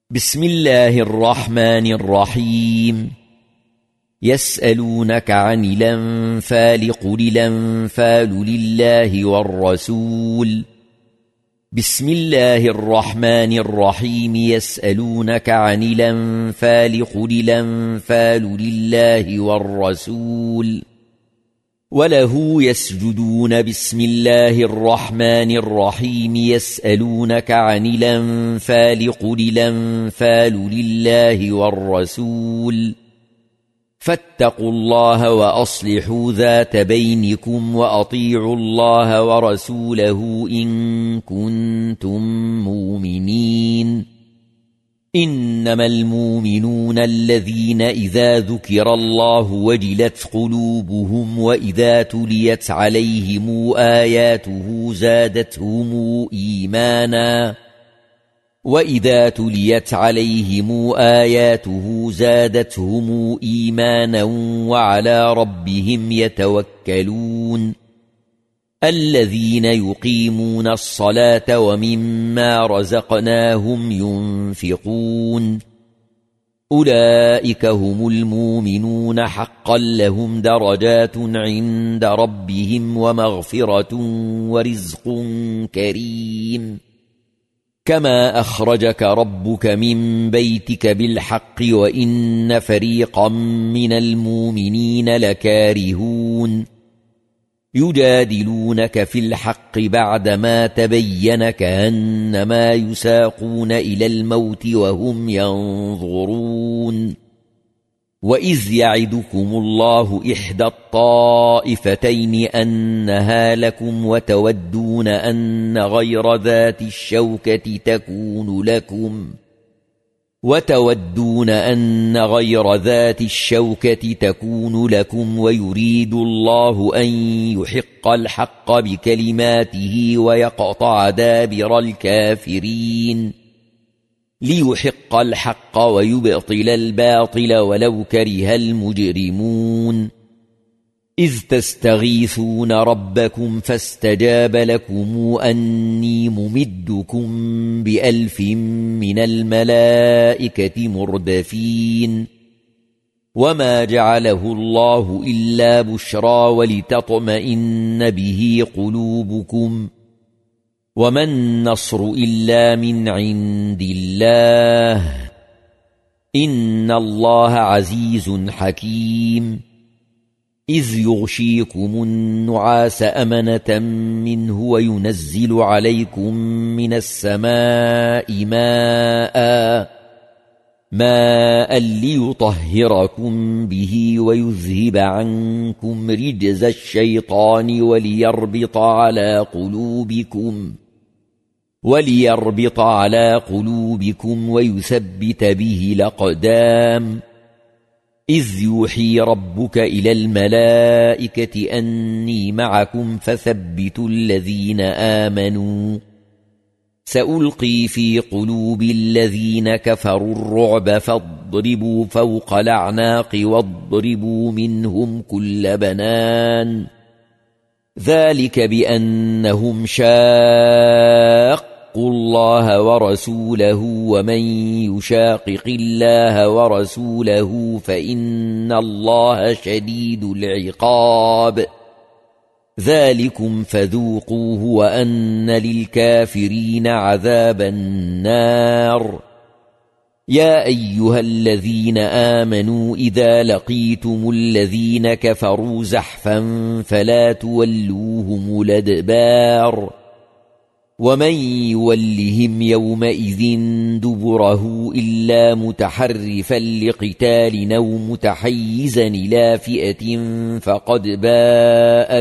بسم الله الرحمن الرحيم. يسألونك عن الأنفال قل الأنفال لله والرسول. بسم الله الرحمن الرحيم. يسألونك عن الأنفال قل الأنفال لله والرسول وله يسجدون. بسم الله الرحمن الرحيم. يسألونك عن الأنفال قل الأنفال لله والرسول فاتقوا الله وأصلحوا ذات بينكم وأطيعوا الله ورسوله إن كنتم مؤمنين. إنما المؤمنون الذين إذا ذكر الله وجلت قلوبهم وإذا تليت عليهم آياته زادتهم إيمانا وعلى ربهم يتوكلون. الذين يقيمون الصلاة ومما رزقناهم ينفقون أولئك هم المؤمنون حقا لهم درجات عند ربهم ومغفرة ورزق كريم. كما أخرجك ربك من بيتك بالحق وإن فريقا من المؤمنين لكارهون. يجادلونك في الحق بعدما تبين كأنما يساقون إلى الموت وهم ينظرون. وإذ يعدكم الله إحدى الطائفتين أنها لكم وتودون أن غير ذات الشوكة تكون لكم ويريد الله أن يحق الحق بكلماته ويقطع دابر الكافرين ليحق الحق ويبطل الباطل ولو كره المجرمون. إذ تستغيثون ربكم فاستجاب لكم أني ممدكم ب1000 من الملائكة مردفين. وما جعله الله إلا بشرى ولتطمئن به قلوبكم وما النصر إلا من عند الله إن الله عزيز حكيم. إذ يغشيكم النعاس أمنة منه وينزل عليكم من السماء ماء ليطهركم به ويذهب عنكم رجز الشيطان وليربط على قلوبكم ويثبت به الأقدام. إذ يوحي ربك إلى الملائكة أني معكم فثبتوا الذين آمنوا. سألقي في قلوب الذين كفروا الرعب فاضربوا فوق الأعناق واضربوا منهم كل بنان. ذلك بأنهم شاقوا الله ورسوله ومن يشاقق الله ورسوله فإن الله شديد العقاب. ذلكم فذوقوه وأن للكافرين عذاب النار. يا أيها الذين آمنوا إذا لقيتم الذين كفروا زحفا فلا تولوهم الأدبار. ومن يولهم يومئذ دبره إلا متحرفا لقتال أو متحيزا إلى فئة فقد باء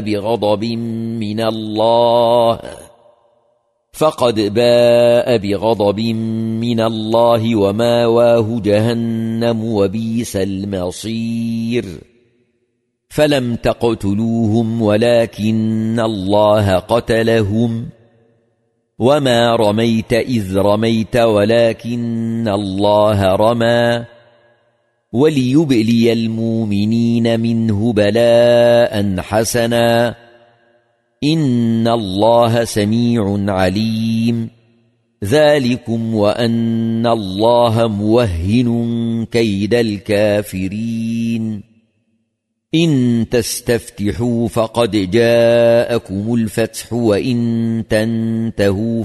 بغضب من الله وماواه جهنم وبئس المصير. فلم تقتلوهم ولكن الله قتلهم وما رميت إذ رميت ولكن الله رمى وليبلي المؤمنين منه بلاء حسنا إن الله سميع عليم. ذلكم وأن الله موهن كيد الكافرين إن تستفتحوا فقد جاءكم الفتح وإن تنتهوا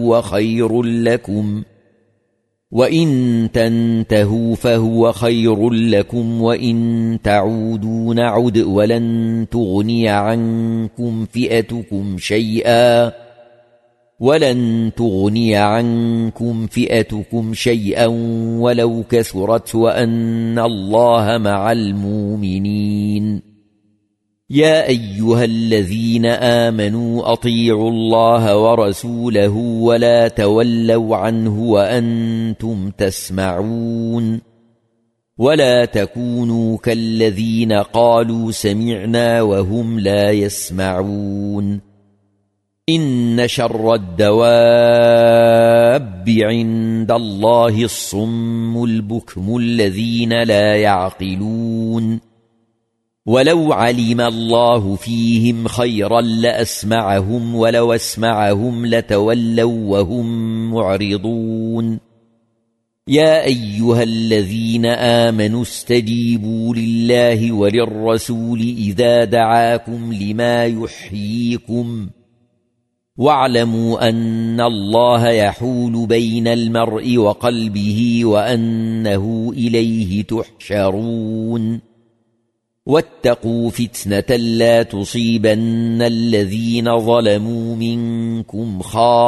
فهو خير لكم وإن تعودوا نعد ولن تغني عنكم فئتكم شيئا ولو كثرت وأن الله مع المؤمنين يا أيها الذين آمنوا أطيعوا الله ورسوله ولا تولوا عنه وأنتم تسمعون ولا تكونوا كالذين قالوا سمعنا وهم لا يسمعون إن شر الدواب عند الله الصم البكم الذين لا يعقلون ولو علم الله فيهم خيرا لأسمعهم ولو أسمعهم لتولوا وهم معرضون يا أيها الذين آمنوا استجيبوا لله وللرسول إذا دعاكم لما يحييكم واعلموا أن الله يحول بين المرء وقلبه وأنه إليه تحشرون واتقوا فتنة لا تصيبن الذين ظلموا منكم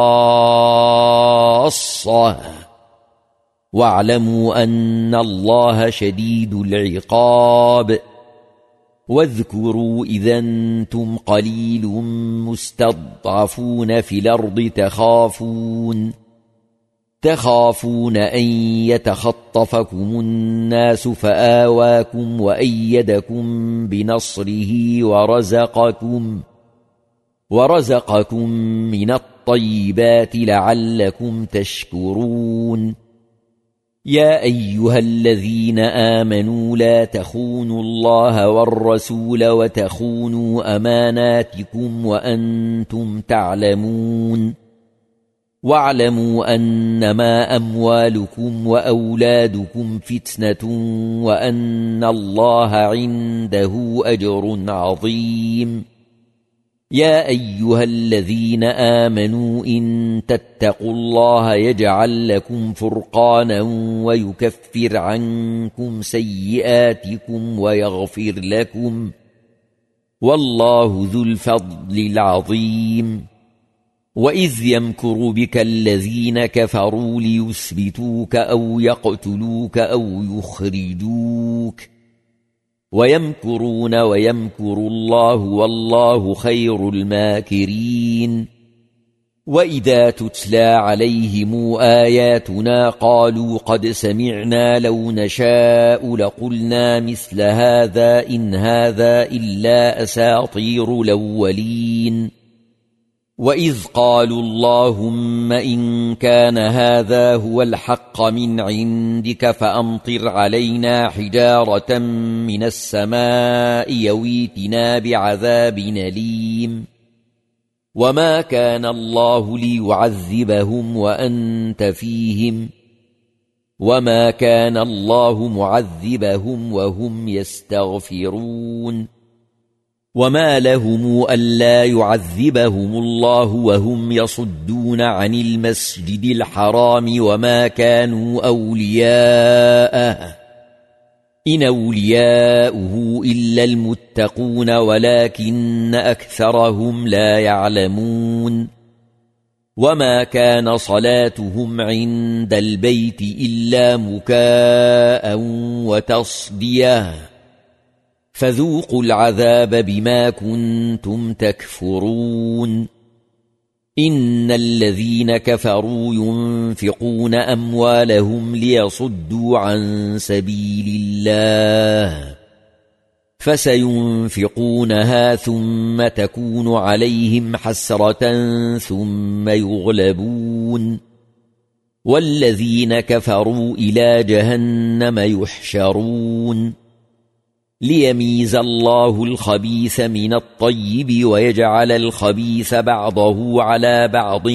خاصة واعلموا أن الله شديد العقاب واذكروا إذا أنتم قليل مستضعفون في الأرض تخافون أن يتخطفكم الناس فآواكم وأيدكم بنصره ورزقكم من الطيبات لعلكم تشكرون يا أيها الذين آمنوا لا تخونوا الله والرسول وتخونوا أماناتكم وأنتم تعلمون واعلموا أنما أموالكم وأولادكم فتنة وأن الله عنده أجر عظيم يا أيها الذين آمنوا إن تتقوا الله يجعل لكم فرقانا ويكفر عنكم سيئاتكم ويغفر لكم والله ذو الفضل العظيم وإذ يمكر بك الذين كفروا ليثبتوك أو يقتلوك أو يخرجوك ويمكرون ويمكر الله والله خير الماكرين وإذا تتلى عليهم آياتنا قالوا قد سمعنا لو نشاء لقلنا مثل هذا إن هذا إلا أساطير الأولين وإذ قالوا اللهم إن كان هذا هو الحق من عندك فأمطر علينا حجارة من السماء يويتنا بعذاب أليم وما كان الله ليعذبهم وأنت فيهم وما كان الله معذبهم وهم يستغفرون وما لهم ألا يعذبهم الله وهم يصدون عن المسجد الحرام وما كانوا أولياءه إن أولياؤه إلا المتقون ولكن أكثرهم لا يعلمون وما كان صلاتهم عند البيت إلا مكاء وتصديه فذوقوا العذاب بما كنتم تكفرون إن الذين كفروا ينفقون أموالهم ليصدوا عن سبيل الله فسينفقونها ثم تكون عليهم حسرة ثم يغلبون والذين كفروا إلى جهنم يحشرون ليميز الله الخبيث من الطيب ويجعل الخبيث بعضه على بعض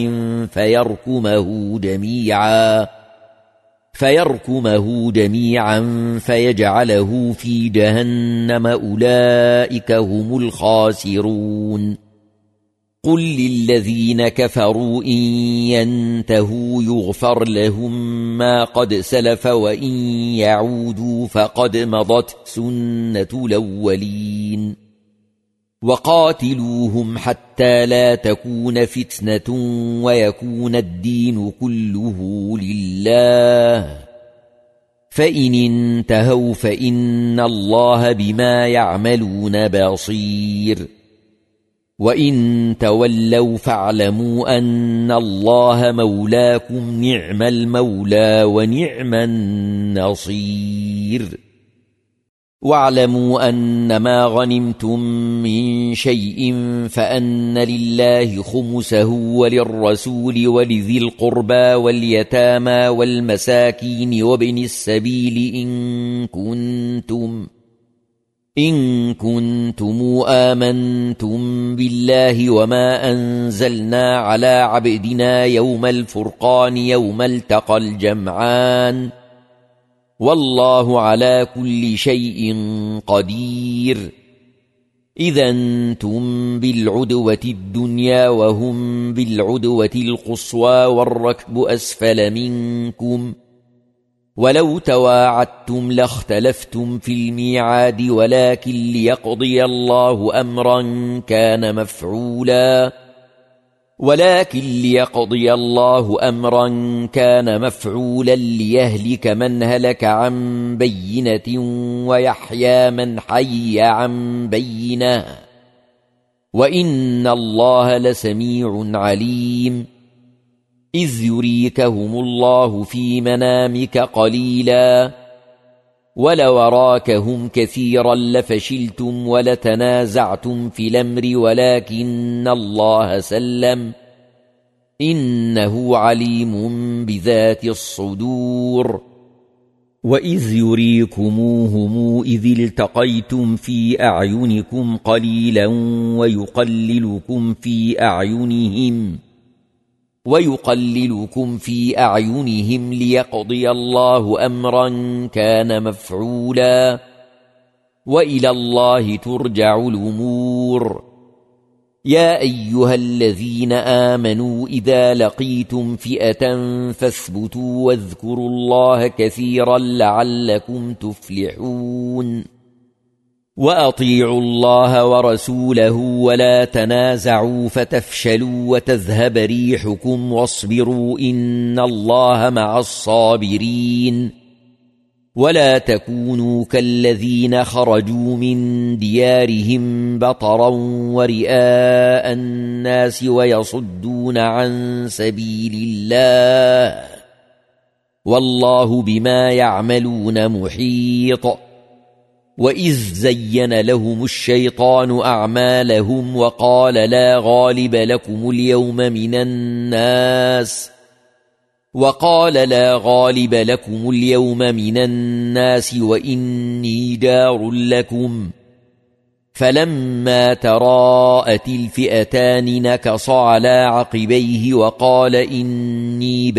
فيركمه جميعا فيجعله في جهنم. أولئك هم الخاسرون. قل للذين كفروا إن ينتهوا يغفر لهم ما قد سلف وإن يعودوا فقد مضت سنة الأولين. وقاتلوهم حتى لا تكون فتنة ويكون الدين كله لله، فإن انتهوا فإن الله بما يعملون بصير. وإن تولوا فاعلموا أن الله مولاكم نعم المولى ونعم النصير. واعلموا أن ما غنمتم من شيء فأن لله خمسه وللرسول ولذي القربى واليتامى والمساكين وابن السبيل إن كنتم آمنتم بالله وما أنزلنا على عبدنا يوم الفرقان يوم التقى الجمعان والله على كل شيء قدير. إذا أنتم بالعدوة الدنيا وهم بالعدوة القصوى والركب أسفل منكم، ولو تواعدتم لاختلفتم في الميعاد ولكن ليقضي الله أمرا كان مفعولا ليهلك من هلك عن بينة ويحيى من حي عن بينة، وإن الله لسميع عليم. إذ يريكهم الله في منامك قليلا ولو أراكهم كثيرا لفشلتم ولتنازعتم في الأمر ولكن الله سلم إنه عليم بذات الصدور. وإذ يريكموهم إذ التقيتم في أعينكم قليلا ويقللكم في أعينهم ليقضي الله أمرا كان مفعولا، وإلى الله ترجع الأمور. يا أيها الذين آمنوا إذا لقيتم فئة فاثبتوا واذكروا الله كثيرا لعلكم تفلحون. وأطيعوا الله ورسوله ولا تنازعوا فتفشلوا وتذهب ريحكم واصبروا إن الله مع الصابرين. ولا تكونوا كالذين خرجوا من ديارهم بطرا ورئاء الناس ويصدون عن سبيل الله والله بما يعملون محيط. وإذ زين لهم الشيطان أعمالهم وقال لا غالب لكم اليوم من الناس وإني جار لكم، فلما تراءت الفئتان نكص على عقبيه وقال إني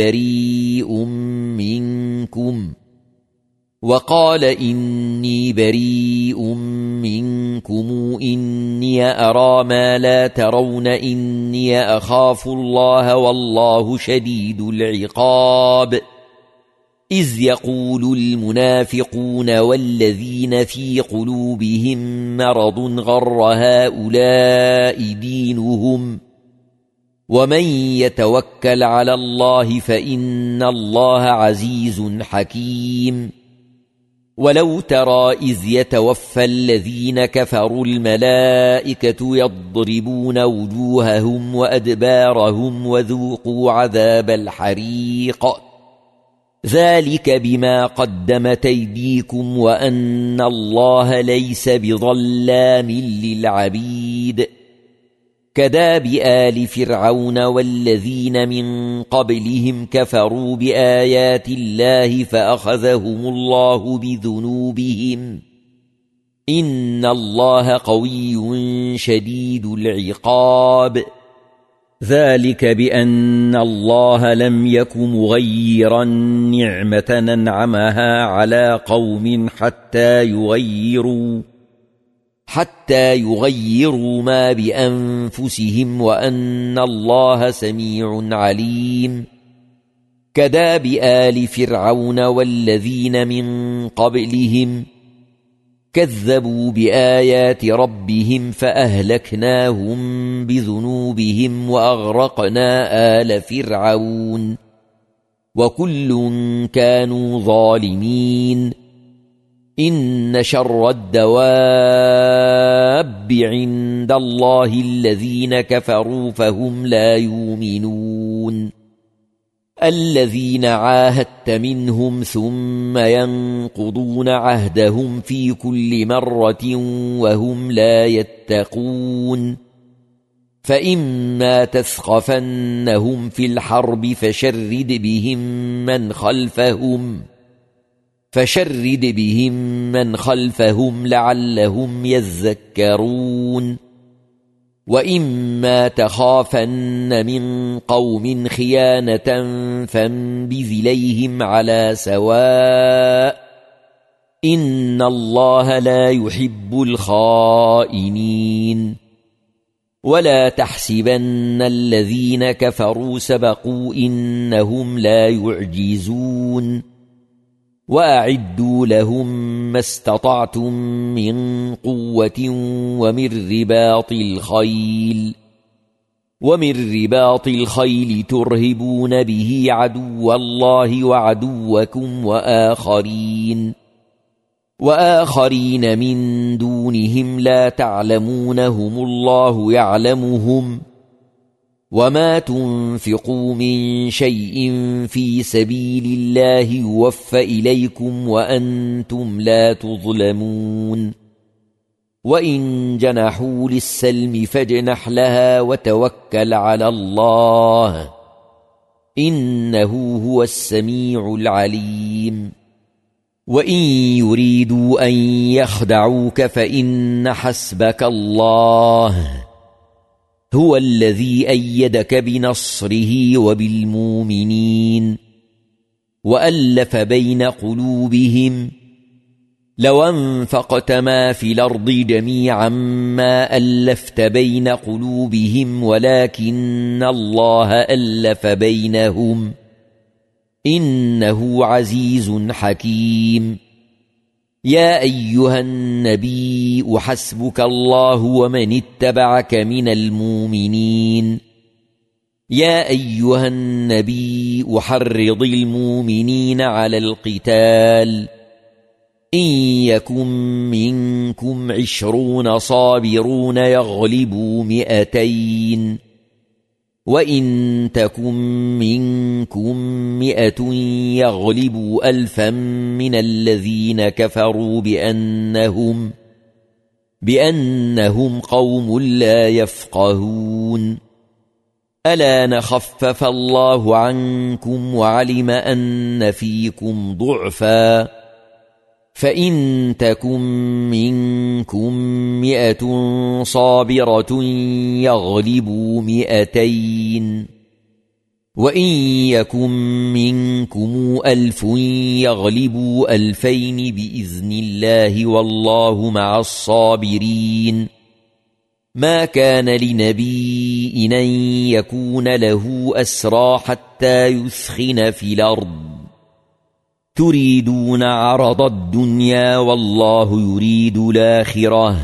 بريء منكم إني أرى ما لا ترون إني أخاف الله والله شديد العقاب. إذ يقول المنافقون والذين في قلوبهم مرض غر هؤلاء دينهم ومن يتوكل على الله فإن الله عزيز حكيم. ولو ترى إذ يتوفى الذين كفروا الملائكة يضربون وجوههم وأدبارهم وذوقوا عذاب الحريق ذلك بما قدمت أيديكم وأن الله ليس بظلام للعبيد. كداب آل فرعون والذين من قبلهم كفروا بآيات الله فأخذهم الله بذنوبهم إن الله قوي شديد العقاب. ذلك بأن الله لم يك مغيرا نعمة أنعمها على قوم حتى يغيروا ما بأنفسهم وأن الله سميع عليم. كداب آل فرعون والذين من قبلهم كذبوا بآيات ربهم فأهلكناهم بذنوبهم وأغرقنا آل فرعون وكل كانوا ظالمين. إن شر الدواب عند الله الذين كفروا فهم لا يؤمنون. الذين عاهدت منهم ثم ينقضون عهدهم في كل مرة وهم لا يتقون. فإما تثقفنهم في الحرب فشرد بهم من خلفهم لعلهم يذكرون. وإما تخافن من قوم خيانة فانبذ إليهم على سواء إن الله لا يحب الخائنين. ولا تحسبن الذين كفروا سبقوا إنهم لا يعجزون. وأعدوا لهم ما استطعتم من قوة ومن رباط الخيل ترهبون به عدو الله وعدوكم وآخرين من دونهم لا تعلمونهم الله يعلمهم. وما تنفقوا من شيء في سبيل الله يوفى إليكم وأنتم لا تظلمون. وإن جنحوا للسلم فاجنح لها وتوكل على الله إنه هو السميع العليم. وإن يريدوا أن يخدعوك فإن حسبك الله هو الذي أيدك بنصره وبالمؤمنين. وألف بين قلوبهم لو أنفقت ما في الأرض جميعا ما ألفت بين قلوبهم ولكن الله ألف بينهم إنه عزيز حكيم. يا أيها النبي حسبك الله ومن اتبعك من المؤمنين. يا أيها النبي حرض المؤمنين على القتال. إن يكن منكم 20 صابرون يغلبوا 200 وإن تكن منكم 100 يغلبوا 1000 من الذين كفروا بأنهم قوم لا يفقهون. ألا خفف الله عنكم وعلم أن فيكم ضعفا فإن تكن منكم 100 صابرة يغلبوا 200 وإن يكن منكم 1000 يغلبوا 2000 بإذن الله والله مع الصابرين. ما كان لنبي أن يكون له أسرى حتى يثخن في الأرض تريدون عرض الدنيا والله يريد الآخرة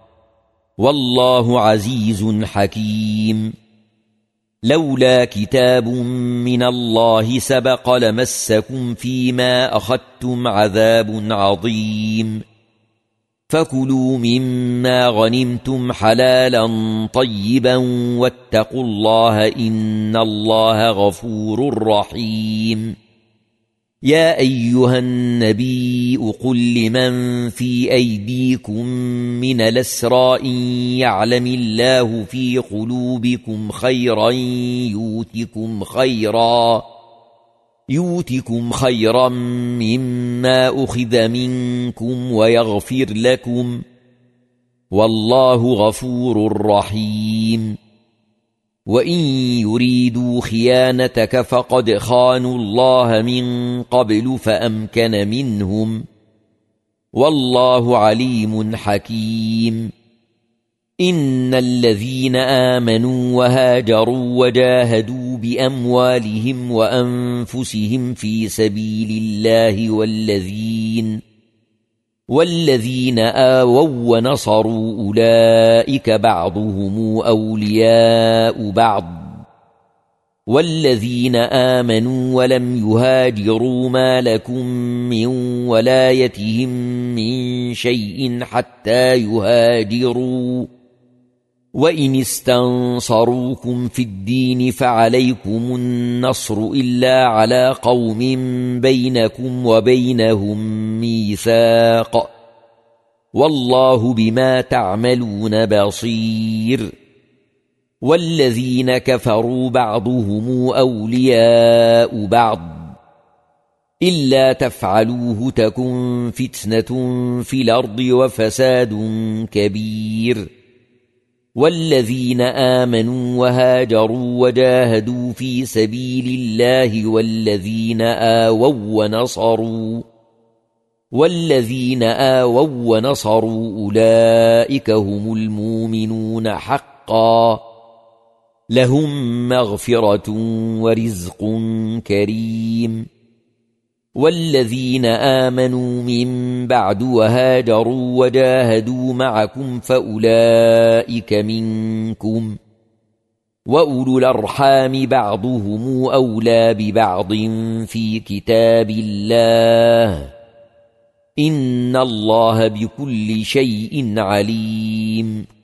والله عزيز حكيم. لولا كتاب من الله سبق لمسكم فيما أخذتم عذاب عظيم. فكلوا مما غنمتم حلالا طيبا واتقوا الله إن الله غفور رحيم. يا أيها النبي قل لمن في أيديكم من الأسرى إن يعلم الله في قلوبكم خيرا يؤتكم خيرا مما أخذ منكم ويغفر لكم والله غفور رحيم وإن يريدوا خيانتك فقد خانوا الله من قبل فأمكن منهم والله عليم حكيم إن الذين آمنوا وهاجروا وجاهدوا بأموالهم وأنفسهم في سبيل الله والذين آووا ونصروا أولئك بعضهم أولياء بعض والذين آمنوا ولم يهاجروا ما لكم من ولايتهم من شيء حتى يهاجروا وإن استنصروكم في الدين فعليكم النصر إلا على قوم بينكم وبينهم ميثاق والله بما تعملون بصير والذين كفروا بعضهم أولياء بعض إلا تفعلوه تكن فتنة في الأرض وفساد كبير والذين آمنوا وهاجروا وجاهدوا في سبيل الله والذين آووا ونصروا أولئك هم المؤمنون حقا لهم مغفرة ورزق كريم والذين آمنوا من بعد وهاجروا وجاهدوا معكم فأولئك منكم وأولو الأرحام بعضهم أولى ببعض في كتاب الله إن الله بكل شيء عليم